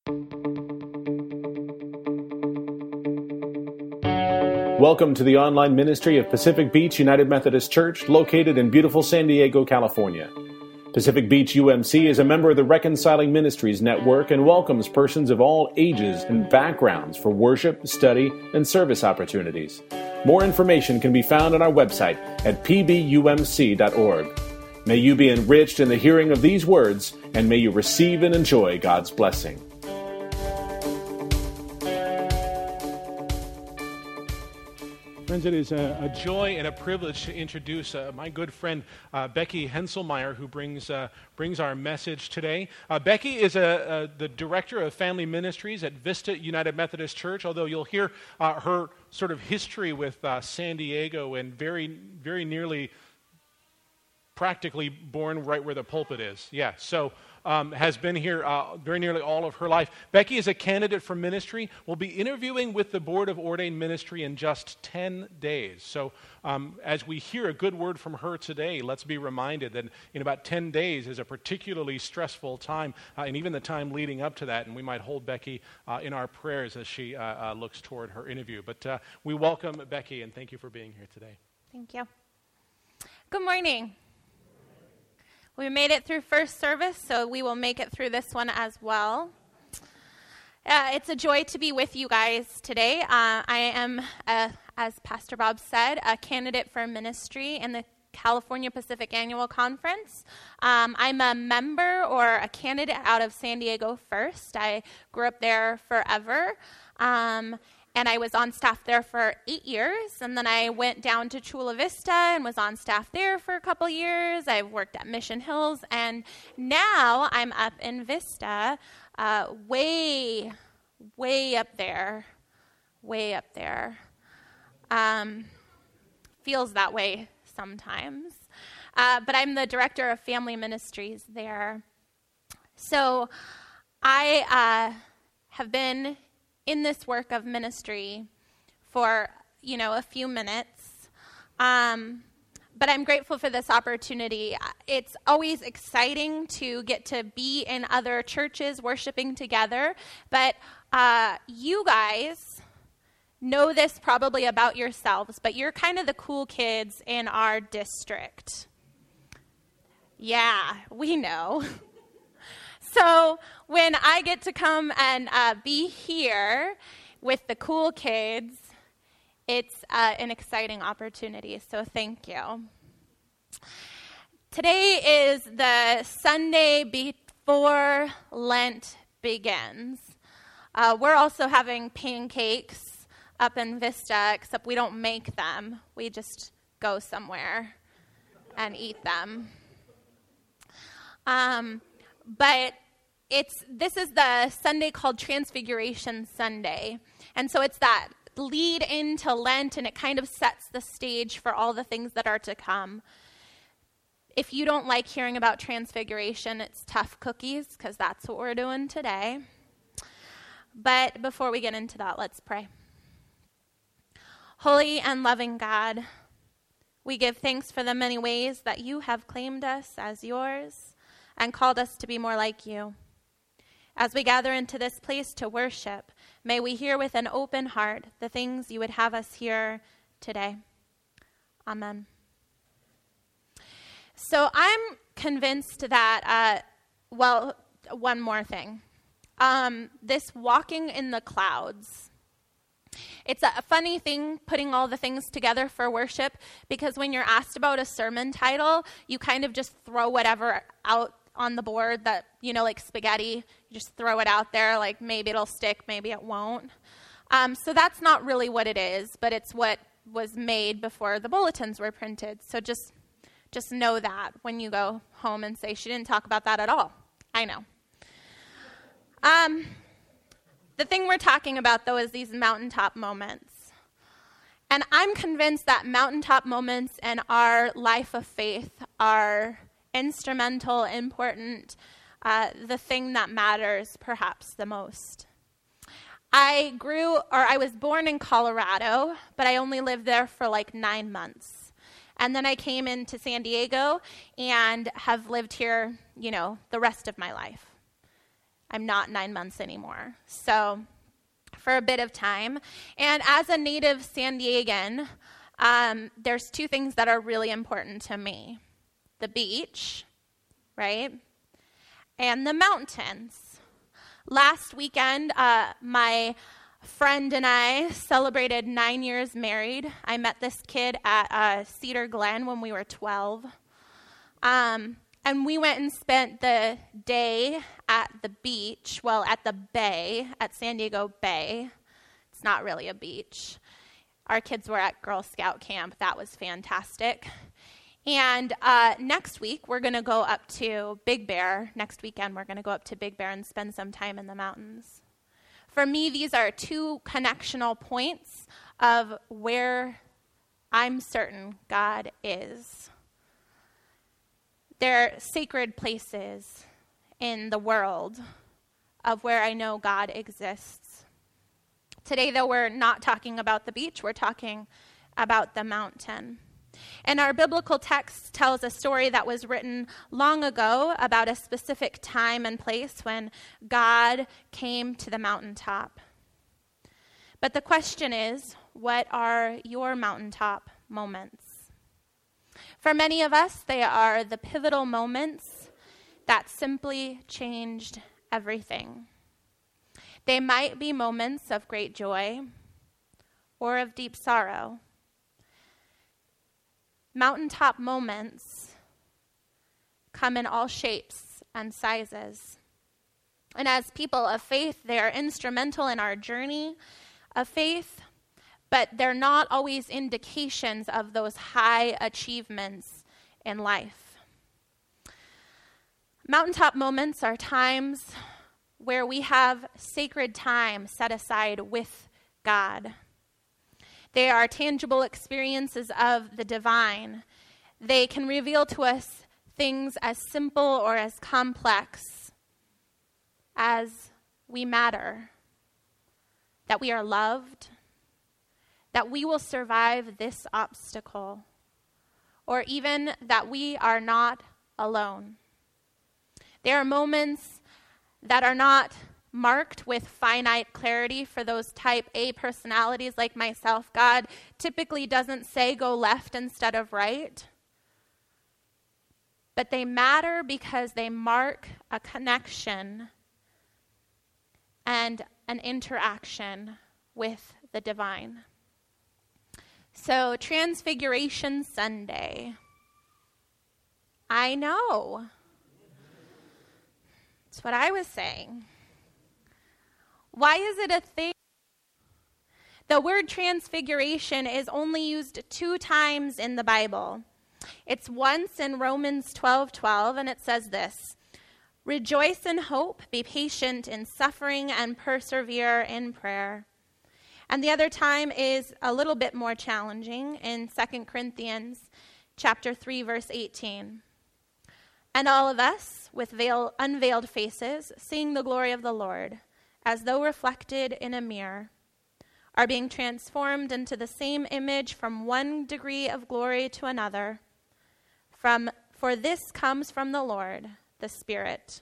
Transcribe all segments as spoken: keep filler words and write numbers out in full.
Welcome to the online ministry of Pacific Beach United Methodist Church, located in beautiful San Diego, California. Pacific Beach U M C is a member of the Reconciling Ministries Network and welcomes persons of all ages and backgrounds for worship, study, and service opportunities. More information can be found on our website at p b u m c dot org. May you be enriched in the hearing of these words, and may you receive and enjoy God's blessing. Friends, it is a, a joy and a privilege to introduce uh, my good friend uh, Becky Henselmeyer, who brings uh, brings our message today. Uh, Becky is a, a, the director of family ministries at Vista United Methodist Church, although you'll hear uh, her sort of history with uh, San Diego and very, very nearly practically born right where the pulpit is. Yeah, so um, has been here uh, very nearly all of her life. Becky is a candidate for ministry. We'll be interviewing with the Board of Ordained Ministry in just ten days. So um, as we hear a good word from her today, let's be reminded that in about ten days is a particularly stressful time, uh, and even the time leading up to that, and we might hold Becky uh, in our prayers as she uh, uh, looks toward her interview. But uh, we welcome Becky, and thank you for being here today. Thank you. Good morning. We made it through first service, so we will make it through this one as well. Uh, it's a joy to be with you guys today. Uh, I am, uh, as Pastor Bob said, a candidate for ministry in the California Pacific Annual Conference. Um, I'm a member or a candidate out of San Diego First. I grew up there forever. Um, And I was on staff there for eight years, and then I went down to Chula Vista and was on staff there for a couple years. I've worked at Mission Hills, and now I'm up in Vista, uh, way, way up there, way up there. Um, feels that way sometimes. Uh, but I'm the director of family ministries there. So I uh, have been in this work of ministry for, you know, a few minutes. Um, but I'm grateful for this opportunity. It's always exciting to get to be in other churches worshiping together. But uh, you guys know this probably about yourselves, but you're kind of the cool kids in our district. Yeah, we know. So when I get to come and uh, be here with the cool kids, it's uh, an exciting opportunity, so thank you. Today is the Sunday before Lent begins. Uh, we're also having pancakes up in Vista, except we don't make them. We just go somewhere and eat them. Um, but It's this is the Sunday called Transfiguration Sunday. And so it's that lead into Lent, and it kind of sets the stage for all the things that are to come. If you don't like hearing about Transfiguration, it's tough cookies, because that's what we're doing today. But before we get into that, let's pray. Holy and loving God, we give thanks for the many ways that you have claimed us as yours and called us to be more like you. As we gather into this place to worship, may we hear with an open heart the things you would have us hear today. Amen. So I'm convinced that, uh, well, one more thing. Um, this walking in the clouds. It's a funny thing putting all the things together for worship, because when you're asked about a sermon title, you kind of just throw whatever out on the board that, you know, like spaghetti, you just throw it out there, like maybe it'll stick, maybe it won't. Um, so that's not really what it is, but it's what was made before the bulletins were printed. So just just know that when you go home and say, she didn't talk about that at all. I know. Um, the thing we're talking about, though, is these mountaintop moments. And I'm convinced that mountaintop moments in our life of faith are instrumental, important, uh, the thing that matters perhaps the most. I grew, or I was born in Colorado, but I only lived there for like nine months. And then I came into San Diego and have lived here, you know, the rest of my life. I'm not nine months anymore. So for a bit of time. And as a native San Diegan, um, there's two things that are really important to me. The beach, right? And the mountains. Last weekend, uh, my friend and I celebrated nine years married. I met this kid at uh, Cedar Glen when we were twelve. Um, and we went and spent the day at the beach, well, at the bay, at San Diego Bay. It's not really a beach. Our kids were at Girl Scout camp. That was fantastic. And uh, next week, we're going to go up to Big Bear. Next weekend, we're going to go up to Big Bear and spend some time in the mountains. For me, these are two connectional points of where I'm certain God is. They're sacred places in the world of where I know God exists. Today, though, we're not talking about the beach. We're talking about the mountain. And our biblical text tells a story that was written long ago about a specific time and place when God came to the mountaintop. But the question is, what are your mountaintop moments? For many of us, they are the pivotal moments that simply changed everything. They might be moments of great joy or of deep sorrow. Mountaintop moments come in all shapes and sizes. And as people of faith, they are instrumental in our journey of faith, but they're not always indications of those high achievements in life. Mountaintop moments are times where we have sacred time set aside with God. They are tangible experiences of the divine. They can reveal to us things as simple or as complex as we matter, that we are loved, that we will survive this obstacle, or even that we are not alone. There are moments that are not marked with finite clarity for those type A personalities like myself. God typically doesn't say go left instead of right. But they matter because they mark a connection and an interaction with the divine. So, Transfiguration Sunday. I know. That's what I was saying. Why is it a thing? The word transfiguration is only used two times in the Bible. It's once in Romans twelve twelve, and it says this: rejoice in hope, be patient in suffering, and persevere in prayer. And the other time is a little bit more challenging in Second Corinthians chapter three, verse eighteen. And all of us, with veil, unveiled faces, seeing the glory of the Lord, as though reflected in a mirror, are being transformed into the same image from one degree of glory to another. From, for this comes from the Lord, the Spirit.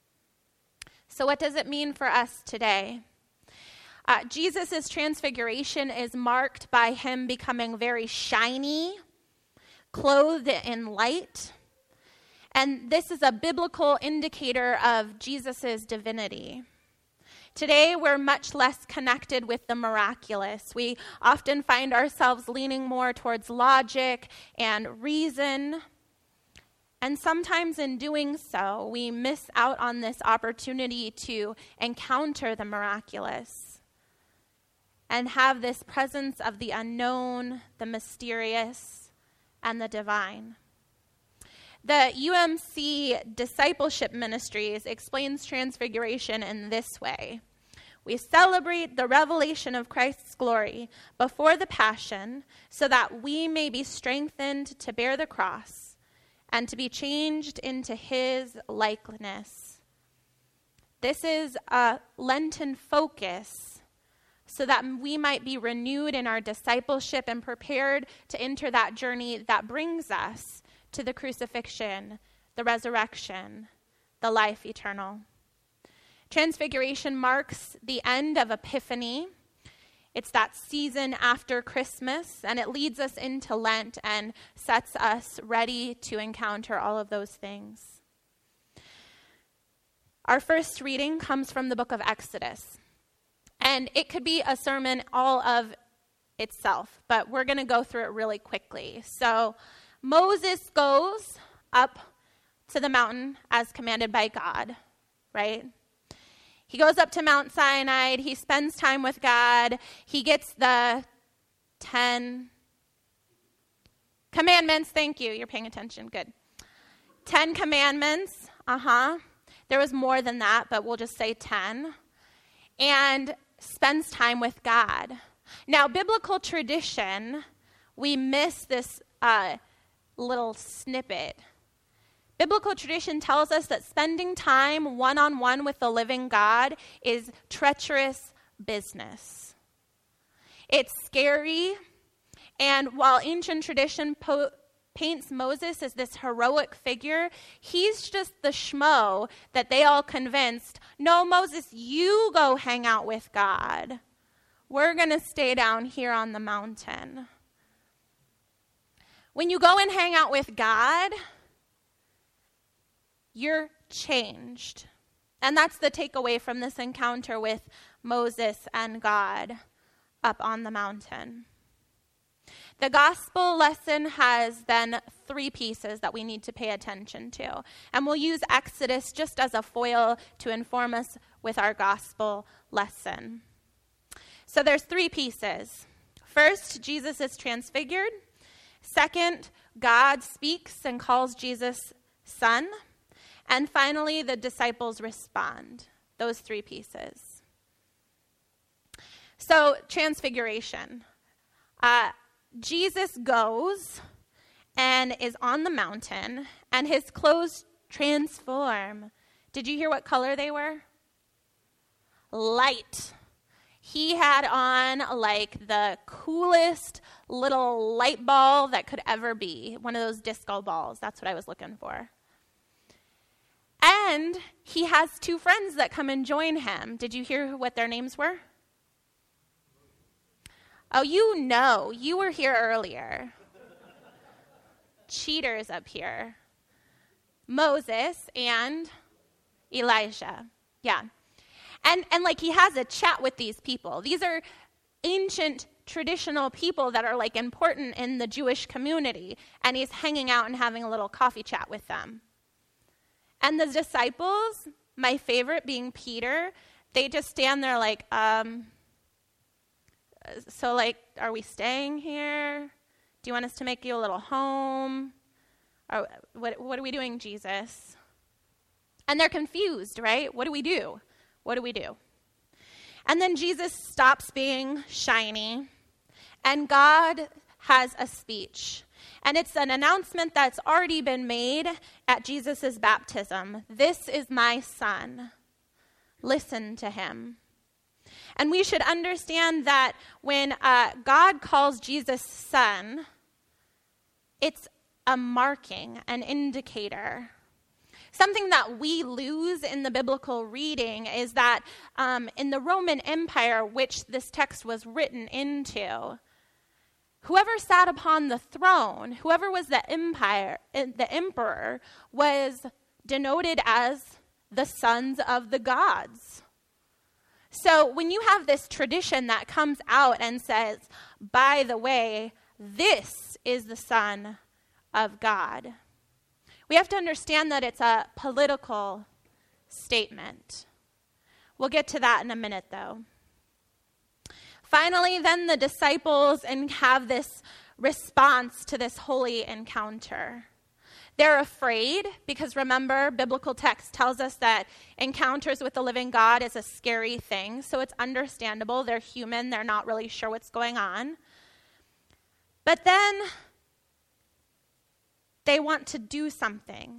So what does it mean for us today? Uh, Jesus' transfiguration is marked by him becoming very shiny, clothed in light. And this is a biblical indicator of Jesus' divinity. Today, we're much less connected with the miraculous. We often find ourselves leaning more towards logic and reason. And sometimes in doing so, we miss out on this opportunity to encounter the miraculous and have this presence of the unknown, the mysterious, and the divine. The U M C Discipleship Ministries explains transfiguration in this way. We celebrate the revelation of Christ's glory before the passion so that we may be strengthened to bear the cross and to be changed into his likeness. This is a Lenten focus so that we might be renewed in our discipleship and prepared to enter that journey that brings us to the crucifixion, the resurrection, the life eternal. Transfiguration marks the end of Epiphany. It's that season after Christmas, and it leads us into Lent and sets us ready to encounter all of those things. Our first reading comes from the book of Exodus, and it could be a sermon all of itself, but we're going to go through it really quickly. So Moses goes up to the mountain as commanded by God, right? He goes up to Mount Sinai. He spends time with God. He gets the ten commandments. Thank you. You're paying attention. Good. Ten commandments. Uh-huh. There was more than that, but we'll just say ten. And spends time with God. Now, biblical tradition, we miss this uh, little snippet. Biblical tradition tells us that spending time one-on-one with the living God is treacherous business. It's scary, and while ancient tradition po- paints Moses as this heroic figure, he's just the schmo that they all convinced, no, Moses, you go hang out with God. We're going to stay down here on the mountain. When you go and hang out with God, you're changed. And that's the takeaway from this encounter with Moses and God up on the mountain. The gospel lesson has then three pieces that we need to pay attention to. And we'll use Exodus just as a foil to inform us with our gospel lesson. So there's three pieces. First, Jesus is transfigured. Second, God speaks and calls Jesus son. And finally, the disciples respond. Those three pieces. So, transfiguration. Uh, Jesus goes and is on the mountain, and his clothes transform. Did you hear what color they were? Light. He had on like the coolest little light ball that could ever be. One of those disco balls. That's what I was looking for. And he has two friends that come and join him. Did you hear what their names were? Oh, you know. You were here earlier. Cheaters up here. Moses and Elijah. Yeah. And and like he has a chat with these people. These are ancient traditional people that are like important in the Jewish community. And he's hanging out and having a little coffee chat with them. And the disciples, my favorite being Peter, they just stand there like, um, so like, are we staying here? Do you want us to make you a little home? Or what, what are we doing, Jesus? And they're confused, right? What do we do? What do we do? And then Jesus stops being shiny, and God has a speech. And it's an announcement that's already been made at Jesus' baptism. This is my son. Listen to him. And we should understand that when uh, God calls Jesus son, it's a marking, an indicator. Something that we lose in the biblical reading is that um, in the Roman Empire, which this text was written into, whoever sat upon the throne, whoever was the empire, the emperor, was denoted as the sons of the gods. So when you have this tradition that comes out and says, by the way, this is the Son of God, we have to understand that it's a political statement. We'll get to that in a minute, though. Finally, then the disciples and have this response to this holy encounter. They're afraid because, remember, biblical text tells us that encounters with the living God is a scary thing. So it's understandable. They're human. They're not really sure what's going on. But then they want to do something.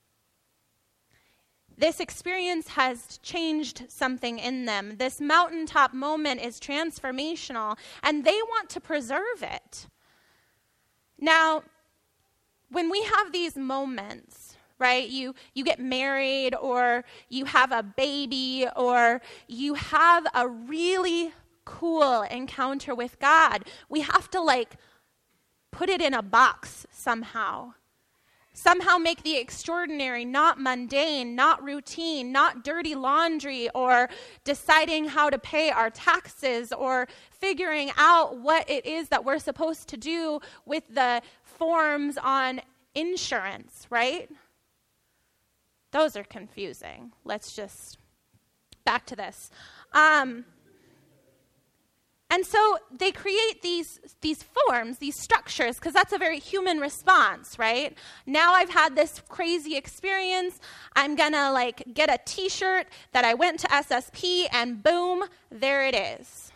This experience has changed something in them. This mountaintop moment is transformational, and they want to preserve it. Now, when we have these moments, right? You you get married, or you have a baby, or you have a really cool encounter with God. We have to like put it in a box somehow. Somehow make the extraordinary not mundane, not routine, not dirty laundry, or deciding how to pay our taxes, or figuring out what it is that we're supposed to do with the forms on insurance, right? Those are confusing. Let's just back to this. Um, And so they create these these forms, these structures, because that's a very human response, right? Now I've had this crazy experience. I'm going to like get a t-shirt that I went to S S P, and boom, there it is.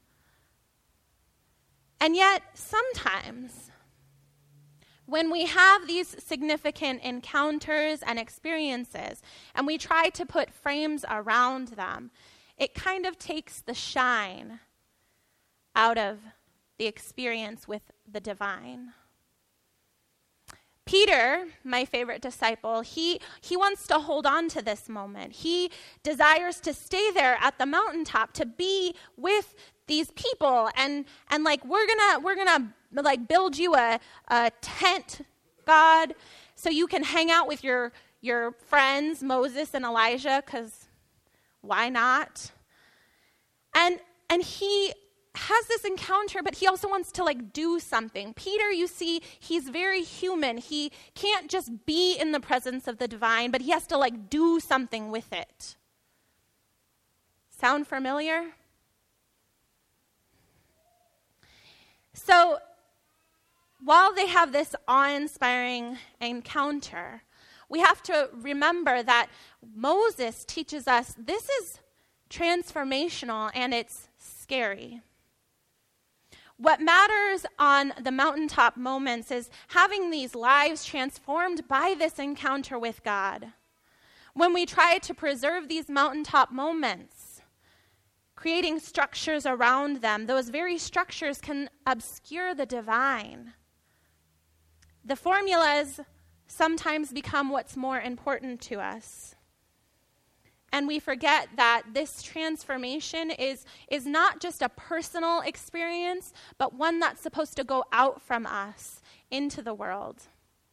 And yet sometimes when we have these significant encounters and experiences and we try to put frames around them, it kind of takes the shine out of the experience with the divine. Peter, my favorite disciple, he he wants to hold on to this moment. He desires to stay there at the mountaintop, to be with these people, and and like we're gonna we're gonna like build you a, a tent, God, so you can hang out with your your friends Moses and Elijah, because why not? And and he has this encounter, but he also wants to like do something. Peter, you see, he's very human. He can't just be in the presence of the divine, but he has to like do something with it. Sound familiar? So while they have this awe-inspiring encounter, we have to remember that Moses teaches us this is transformational and it's scary. What matters on the mountaintop moments is having these lives transformed by this encounter with God. When we try to preserve these mountaintop moments, creating structures around them, those very structures can obscure the divine. The formulas sometimes become what's more important to us. And we forget that this transformation is, is not just a personal experience, but one that's supposed to go out from us into the world.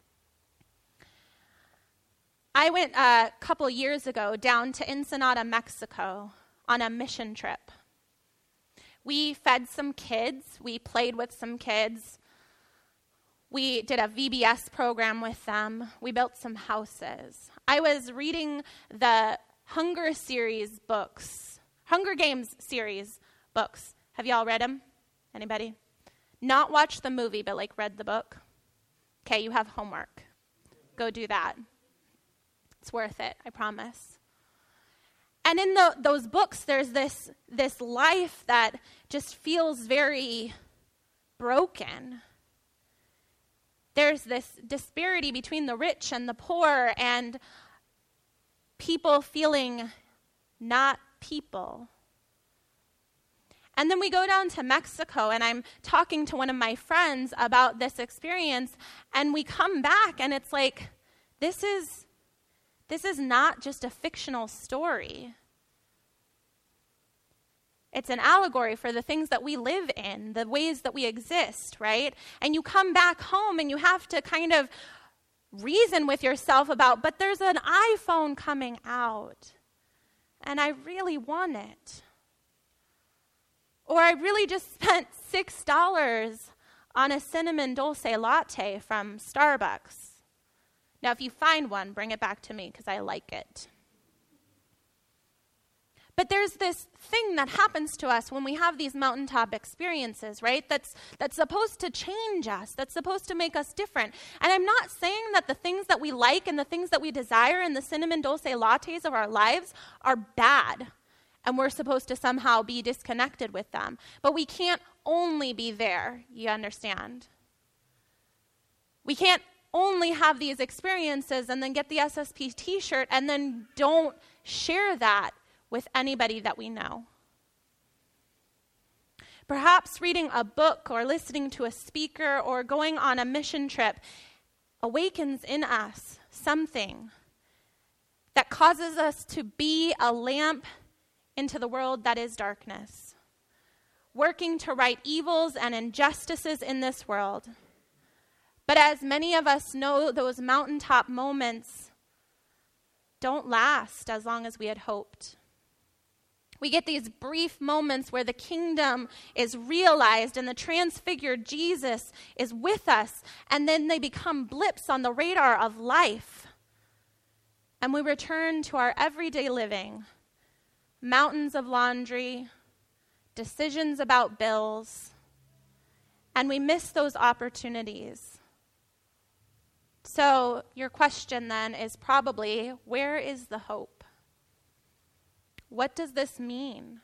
I went a couple years ago down to Ensenada, Mexico, on a mission trip. We fed some kids. We played with some kids. We did a V B S program with them. We built some houses. I was reading the Hunger series books, Hunger Games series books. Have y'all read them? Anybody? Not watched the movie, but like read the book? Okay, you have homework. Go do that. It's worth it, I promise. And in the, those books, there's this, this life that just feels very broken. There's this disparity between the rich and the poor, and people feeling not people. And then we go down to Mexico, and I'm talking to one of my friends about this experience, and we come back, and it's like, this is, this is not just a fictional story. It's an allegory for the things that we live in, the ways that we exist, right? And you come back home, and you have to kind of reason with yourself about, but there's an iPhone coming out, and I really want it. Or I really just spent six dollars on a cinnamon dulce latte from Starbucks. Now, if you find one, bring it back to me, because I like it. But there's this thing that happens to us when we have these mountaintop experiences, right? That's that's supposed to change us. That's supposed to make us different. And I'm not saying that the things that we like and the things that we desire and the cinnamon dulce lattes of our lives are bad, and we're supposed to somehow be disconnected with them. But we can't only be there, you understand? We can't only have these experiences and then get the S S P t-shirt and then don't share that with anybody that we know. Perhaps reading a book or listening to a speaker or going on a mission trip awakens in us something that causes us to be a lamp into the world that is darkness, working to right evils and injustices in this world. But as many of us know, those mountaintop moments don't last as long as we had hoped. We get these brief moments where the kingdom is realized and the transfigured Jesus is with us, and then they become blips on the radar of life. And we return to our everyday living, mountains of laundry, decisions about bills, and we miss those opportunities. So your question then is probably, where is the hope? What does this mean?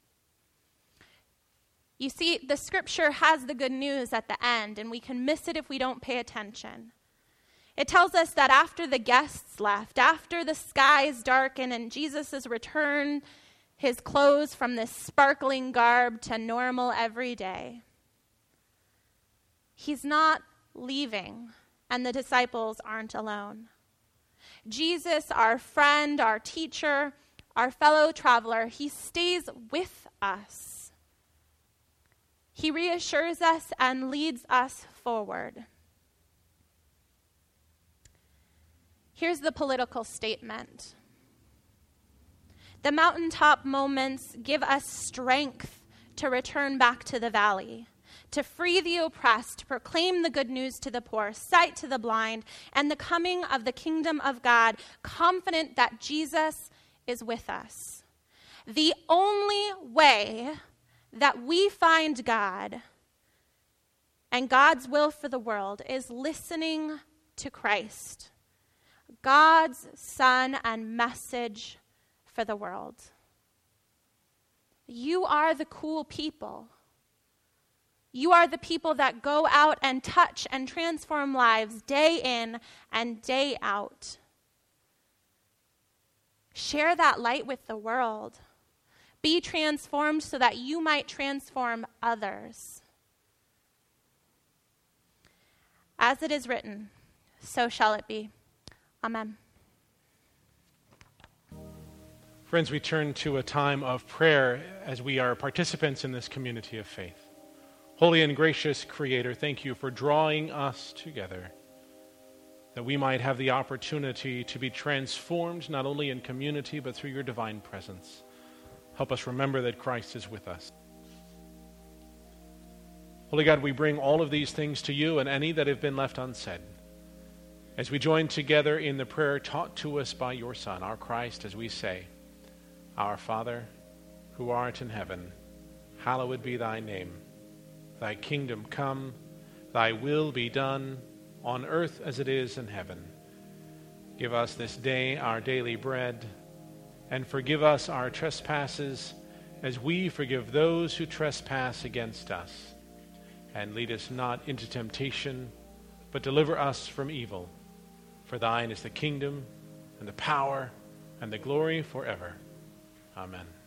You see, the scripture has the good news at the end, and we can miss it if we don't pay attention. It tells us that after the guests left, after the skies darkened and Jesus has returned his clothes from this sparkling garb to normal every day, he's not leaving, and the disciples aren't alone. Jesus, our friend, our teacher, our fellow traveler, he stays with us. He reassures us and leads us forward. Here's the political statement. The mountaintop moments give us strength to return back to the valley, to free the oppressed, to proclaim the good news to the poor, sight to the blind, and the coming of the kingdom of God, confident that Jesus is with us. The only way that we find God and God's will for the world is listening to Christ, God's Son and message for the world. You are the cool people. You are the people that go out and touch and transform lives day in and day out. Share that light with the world. Be transformed so that you might transform others. As it is written, so shall it be. Amen. Friends, we turn to a time of prayer as we are participants in this community of faith. Holy and gracious Creator, thank you for drawing us together, that we might have the opportunity to be transformed not only in community but through your divine presence. Help us remember that Christ is with us. Holy God, we bring all of these things to you and any that have been left unsaid, as we join together in the prayer taught to us by your Son, our Christ, as we say, Our Father, who art in heaven, hallowed be thy name. Thy kingdom come, thy will be done, on earth as it is in heaven. Give us this day our daily bread, and forgive us our trespasses, as we forgive those who trespass against us. And lead us not into temptation, but deliver us from evil. For thine is the kingdom, and the power, and the glory forever. Amen.